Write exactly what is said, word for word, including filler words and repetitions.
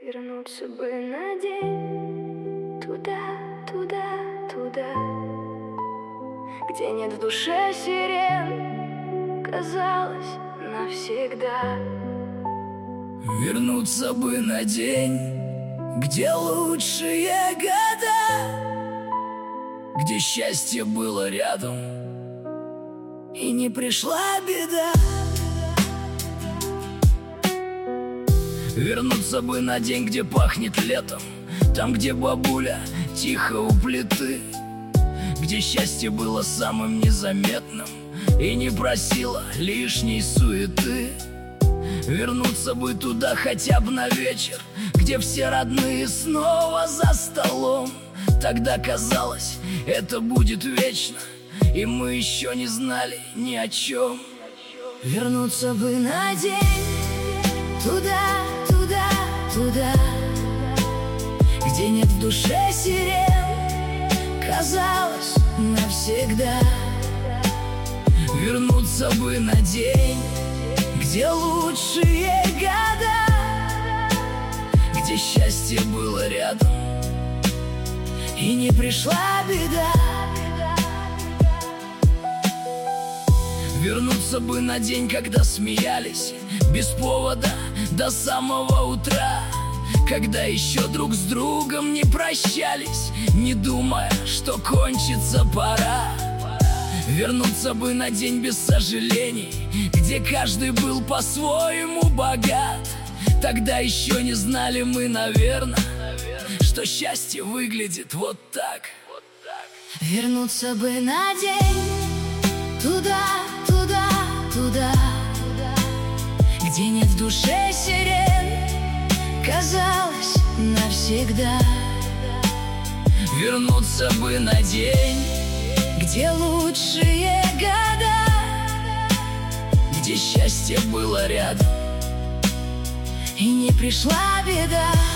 Вернуться бы на день туда, туда, туда, где нет в душе сирен, казалось, навсегда. Вернуться бы на день, где лучшие года, где счастье было рядом и не пришла беда. Вернуться бы на день, где пахнет летом, там, где бабуля тихо у плиты, где счастье было самым незаметным и не просило лишней суеты. Вернуться бы туда хотя бы на вечер, где все родные снова за столом. Тогда казалось, это будет вечно, и мы еще не знали ни о чем. Вернуться бы на день туда, туда, туда, где нет в душе сирен, казалось, навсегда. Вернуться бы на день, где лучшие года, где счастье было рядом и не пришла беда. Вернуться бы на день, когда смеялись без повода до самого утра, когда еще друг с другом не прощались, не думая, что кончится пора. Вернуться бы на день без сожалений, где каждый был по-своему богат. Тогда еще не знали мы, наверное, что счастье выглядит вот так. Вернуться бы на день туда, туда, туда, где нет в душе сирен, казалось, навсегда. Вернуться бы на день, где лучшие года, где счастье было рядом и не пришла беда.